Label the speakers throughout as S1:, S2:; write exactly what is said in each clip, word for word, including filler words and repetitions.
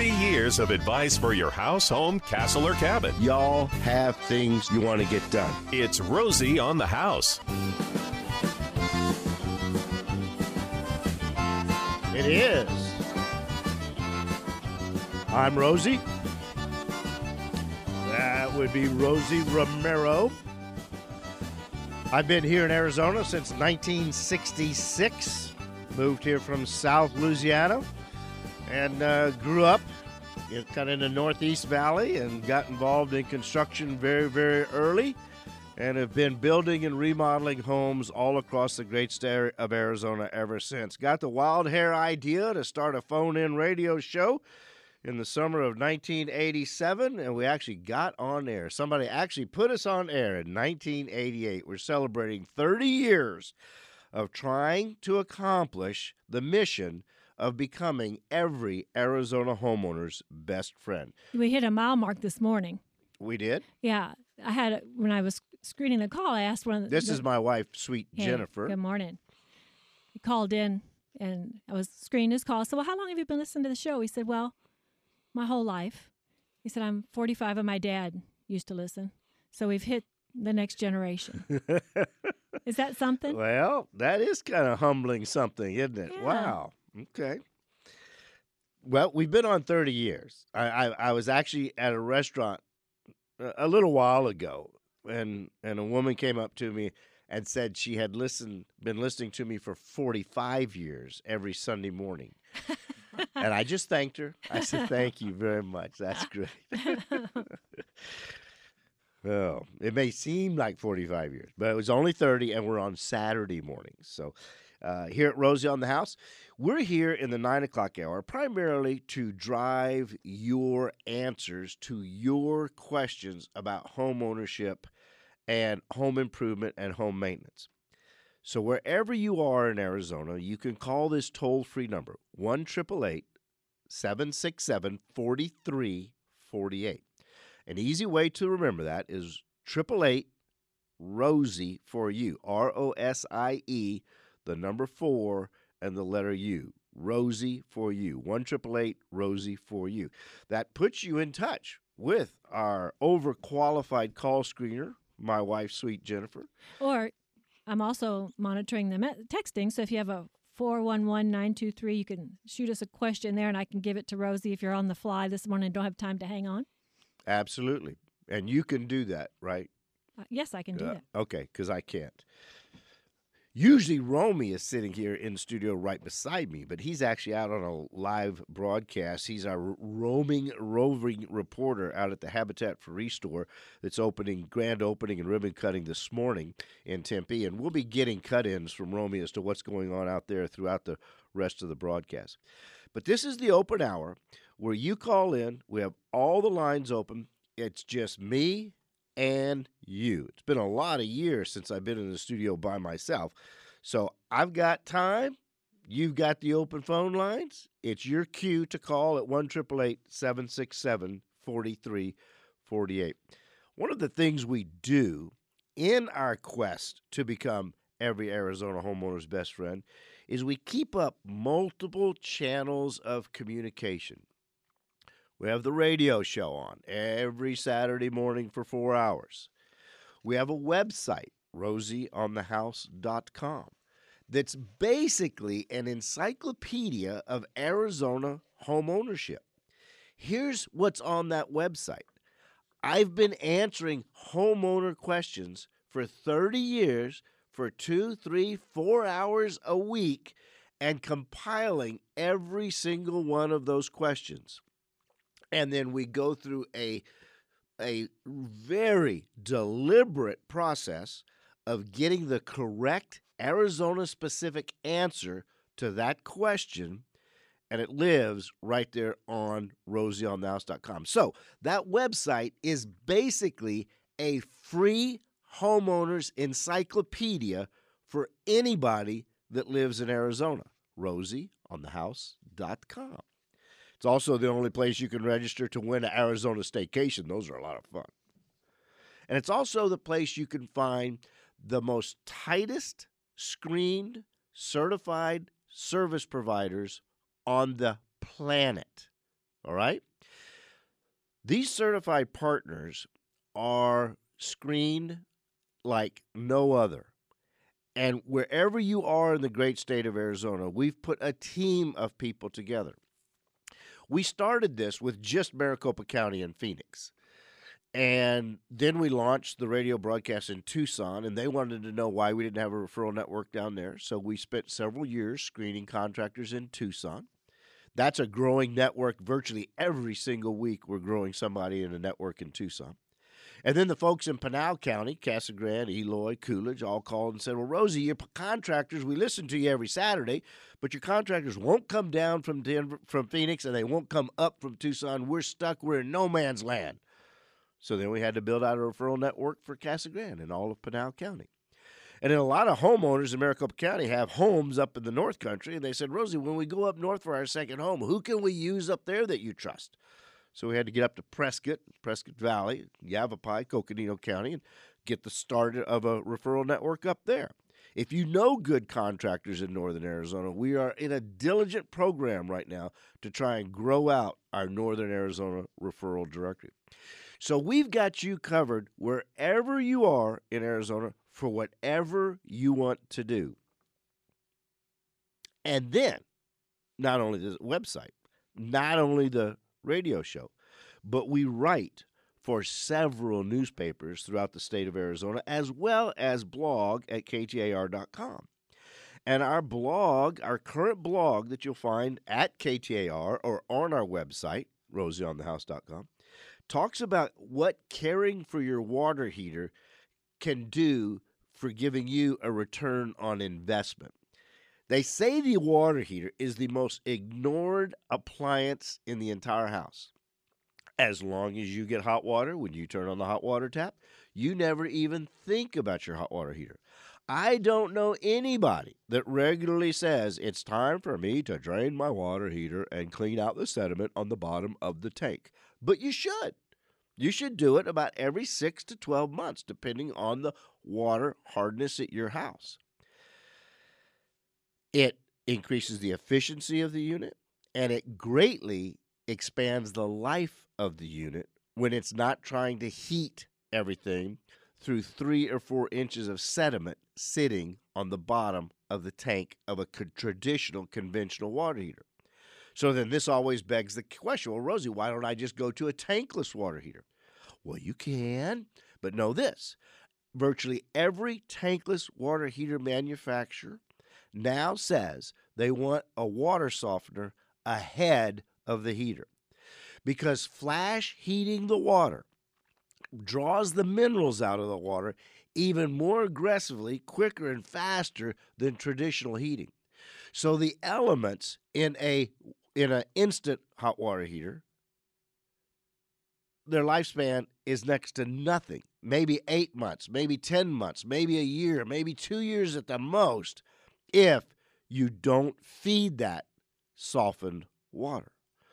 S1: thirty years of advice for your house, home, castle, or cabin.
S2: Y'all have things you want to get done.
S1: It's Rosie on the House.
S2: It is. I'm Rosie. That would be Rosie Romero. I've been here in Arizona since nineteen sixty-six. Moved here from South Louisiana and uh, grew up in, kind of in the Northeast Valley and got involved in construction very, very early and have been building and remodeling homes all across the great state of Arizona ever since. Got the wild hair idea to start a phone-in radio show in the summer of nineteen eighty-seven, and we actually got on air. Somebody actually put us on air in nineteen eighty-eight. We're celebrating thirty years of trying to accomplish the mission of becoming every Arizona homeowner's best friend.
S3: We hit a mile mark this morning.
S2: We did?
S3: Yeah. I had, when I was screening the call, I asked one of the...
S2: This
S3: the,
S2: is my wife, sweet
S3: hey,
S2: Jennifer.
S3: Good morning. He called in, and I was screening his call. I said, well, how long have you been listening to the show? He said, well, my whole life. He said, I'm forty-five, and my dad used to listen. So we've hit the next generation. Is that something?
S2: Well, that is kind of humbling something, isn't it?
S3: Yeah.
S2: Wow. Okay. Well, we've been on thirty years. I, I, I was actually at a restaurant a, a little while ago, and, and a woman came up to me and said she had listened, been listening to me for forty-five years every Sunday morning. And I just thanked her. I said, thank you very much. That's great. Oh, it may seem like forty-five years, but it was only thirty, and we're on Saturday mornings. So uh, here at Rosie on the House, we're here in the nine o'clock hour primarily to drive your answers to your questions about home ownership and home improvement and home maintenance. So wherever you are in Arizona, you can call this toll-free number, one eight eight eight, seven six seven, four three four eight. An easy way to remember that is eight eight eight, Rosie for you, R O S I E, the number four, and the letter U, Rosie for you, one eight eight eight, Rosie for you. That puts you in touch with our overqualified call screener, my wife, sweet Jennifer.
S3: Or I'm also monitoring the me- texting, so if you have a four one one, nine two three, you can shoot us a question there, and I can give it to Rosie if you're on the fly this morning and don't have time to hang on.
S2: Absolutely. And you can do that, right?
S3: Uh, yes, I can do
S2: Uh,
S3: that.
S2: okay, because I can't. Usually Romy is sitting here in the studio right beside me, but he's actually out on a live broadcast. He's our roaming, roving reporter out at the Habitat for Restore that's opening, grand opening and ribbon cutting this morning in Tempe. And we'll be getting cut-ins from Romy as to what's going on out there throughout the rest of the broadcast. But this is the open hour where you call in. We have all the lines open. It's just me and you. It's been a lot of years since I've been in the studio by myself. So I've got time. You've got the open phone lines. It's your cue to call at one eight eight eight, seven six seven, four three four eight. One of the things we do in our quest to become every Arizona homeowner's best friend is we keep up multiple channels of communication. We have the radio show on every Saturday morning for four hours. We have a website, rosie on the house dot com, that's basically an encyclopedia of Arizona home ownership. Here's what's on that website. I've been answering homeowner questions for thirty years for two, three, four hours a week and compiling every single one of those questions. And then we go through a, a very deliberate process of getting the correct Arizona-specific answer to that question, and it lives right there on rosie on the house dot com. So that website is basically a free homeowner's encyclopedia for anybody that lives in Arizona, rosie on the house dot com. It's also the only place you can register to win an Arizona staycation. Those are a lot of fun. And it's also the place you can find the most tightest screened, certified service providers on the planet. all right? These certified partners are screened like no other. And wherever you are in the great state of Arizona, we've put a team of people together. We started this with just Maricopa County and Phoenix. And then we launched the radio broadcast in Tucson, and they wanted to know why we didn't have a referral network down there. So we spent several years screening contractors in Tucson. That's a growing network. Virtually every single week, we're growing somebody in a network in Tucson. And then the folks in Pinal County, Casa Grande, Eloy, Coolidge, all called and said, well, Rosie, your contractors, we listen to you every Saturday, but your contractors won't come down from Denver, from Phoenix, and they won't come up from Tucson. We're stuck. We're in no man's land. So then we had to build out a referral network for Casa Grande and all of Pinal County. And then a lot of homeowners in Maricopa County have homes up in the North Country, and they said, Rosie, when we go up north for our second home, who can we use up there that you trust? So we had to get up to Prescott, Prescott Valley, Yavapai, Coconino County, and get the start of a referral network up there. If you know good contractors in northern Arizona, we are in a diligent program right now to try and grow out our northern Arizona referral directory. So we've got you covered wherever you are in Arizona for whatever you want to do. And then, not only the website, not only the radio show, but we write for several newspapers throughout the state of Arizona, as well as blog at K T A R dot com. And our blog, our current blog that you'll find at K T A R or on our website, rosie on the house dot com, talks about what caring for your water heater can do for giving you a return on investment. They say the water heater is the most ignored appliance in the entire house. As long as you get hot water, when you turn on the hot water tap, you never even think about your hot water heater. I don't know anybody that regularly says it's time for me to drain my water heater and clean out the sediment on the bottom of the tank. But you should. You should do it about every six to twelve months, depending on the water hardness at your house. It increases the efficiency of the unit, and it greatly expands the life of the unit when it's not trying to heat everything through three or four inches of sediment sitting on the bottom of the tank of a co- traditional conventional water heater. So then this always begs the question, well, Rosie, why don't I just go to a tankless water heater? Well, you can, but know this. Virtually every tankless water heater manufacturer now says they want a water softener ahead of the heater, because flash heating the water draws the minerals out of the water even more aggressively, quicker and faster than traditional heating. So the elements in a in an instant hot water heater, their lifespan is next to nothing. Maybe eight months, maybe ten months, maybe a year, maybe two years at the most, if you don't feed that softened water.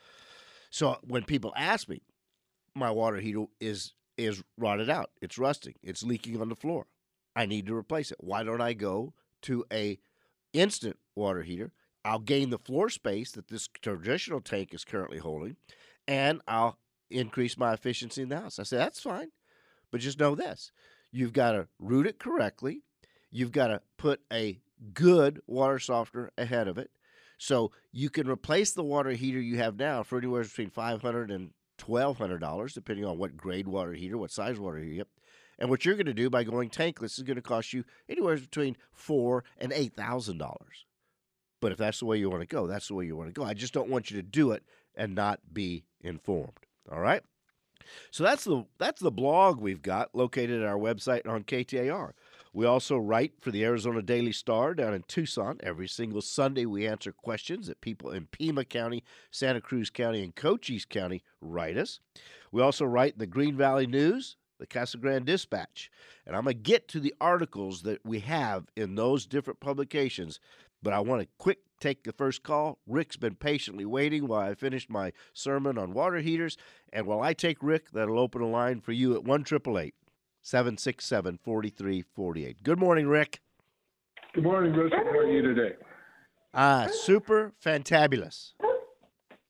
S2: So when people ask me, my water heater is is rotted out, it's rusting, it's leaking on the floor, I need to replace it. Why don't I go to a instant water heater? I'll gain the floor space that this traditional tank is currently holding, and I'll increase my efficiency in the house. I said, that's fine, but just know this. You've got to route it correctly. You've got to put a good water softener ahead of it. So you can replace the water heater you have now for anywhere between five hundred dollars and twelve hundred dollars, depending on what grade water heater, what size water heater you have. And what you're going to do by going tankless is going to cost you anywhere between four thousand dollars and eight thousand dollars. But if that's the way you want to go, that's the way you want to go. I just don't want you to do it and not be informed. All right? So that's the that's the blog we've got located at our website on K T A R. We also write for the Arizona Daily Star down in Tucson. Every single Sunday we answer questions that people in Pima County, Santa Cruz County, and Cochise County write us. We also write the Green Valley News, the Casa Grande Dispatch. And I'm going to get to the articles that we have in those different publications, but I want to quick take the first call. Rick's been patiently waiting while I finished my sermon on water heaters. And while I take Rick, that'll open a line for you at one eight eight eight, seven six seven, four three four eight. Good morning, Rick.
S4: Good morning, Richard. How are you today?
S2: Ah, super fantabulous.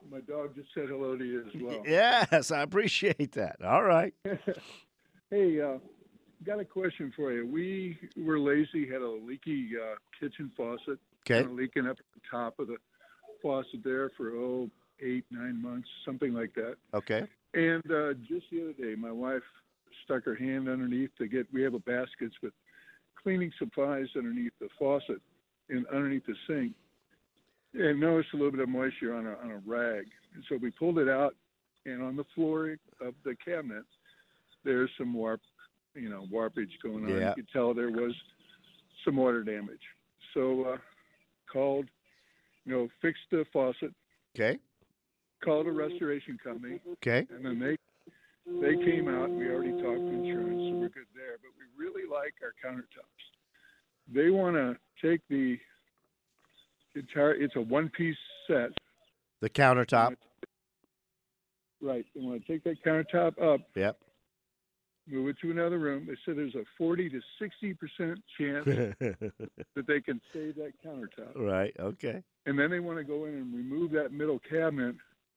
S4: My dog just said hello to you as well.
S2: Yes, I appreciate that. All right.
S4: Hey, uh, got a question for you. We were lazy, had a leaky uh, kitchen faucet,
S2: Okay.
S4: kind of leaking up at the top of the faucet there for, oh, eight, nine months, something like that.
S2: Okay.
S4: And uh, just the other day, my wife stuck her hand underneath to get, we have a baskets with cleaning supplies underneath the faucet and underneath the sink, and noticed a little bit of moisture on a, on a rag. And so we pulled it out, and on the floor of the cabinet, there's some warp, you know, warpage going on.
S2: Yeah.
S4: You could tell there was some water damage. So uh, called, you know, fixed the faucet,
S2: Okay.
S4: called a restoration company,
S2: Okay.
S4: and then they they came out. We already talked to insurance, so we're good there. But we really like our countertops. They want to take the entire. It's a one-piece set.
S2: The countertop.
S4: Right. They want to take that countertop up,
S2: Yep.
S4: move it to another room. They said there's a forty to sixty percent chance that they can save that countertop.
S2: Right. Okay.
S4: And then they want to go in and remove that middle cabinet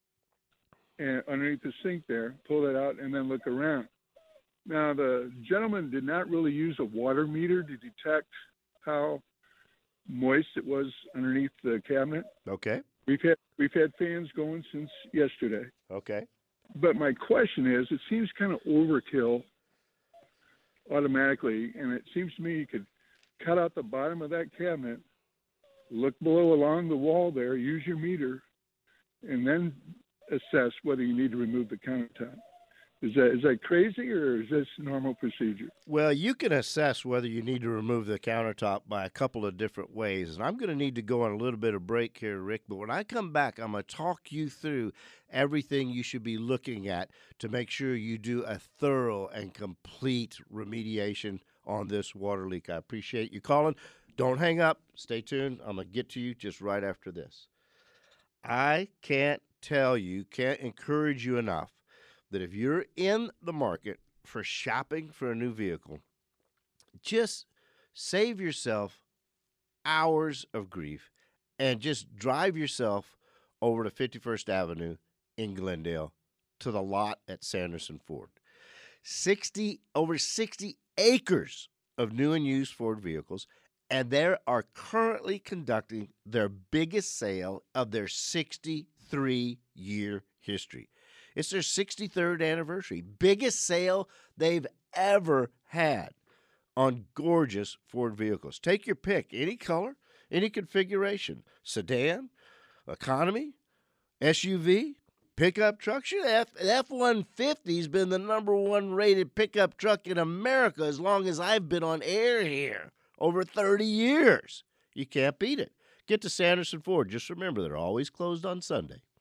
S4: and underneath the sink there, pull that out, and then look around. Now, the gentleman did not really use a water meter to detect how moist it was underneath the cabinet.
S2: Okay.
S4: We've had we've had fans going since yesterday.
S2: Okay.
S4: But my question is, it seems kind of overkill automatically, and it seems to me you could cut out the bottom of that cabinet, look below along the wall there, use your meter, and then assess whether you need to remove the countertop. Is that is that crazy, or is this normal procedure?
S2: Well, you can assess whether you need to remove the countertop by a couple of different ways. And I'm going to need to go on a little bit of break here, Rick. But when I come back, I'm going to talk you through everything you should be looking at to make sure you do a thorough and complete remediation on this water leak. I appreciate you calling. Don't hang up. Stay tuned. I'm going to get to you just right after this. I can't tell you, can't encourage you enough that if you're in the market for shopping for a new vehicle, just save yourself hours of grief and just drive yourself over to fifty-first Avenue in Glendale to the lot at Sanderson Ford. sixty over sixty acres of new and used Ford vehicles, and they are currently conducting their biggest sale of their sixty-three-year history. It's their sixty-third anniversary. Biggest sale they've ever had on gorgeous Ford vehicles. Take your pick, any color, any configuration. Sedan, economy, S U V, pickup truck. Sure, the F one fifty has been the number one rated pickup truck in America as long as I've been on air here, over thirty years. You can't beat it. Get to Sanderson Ford. Just remember, they're always closed on Sunday.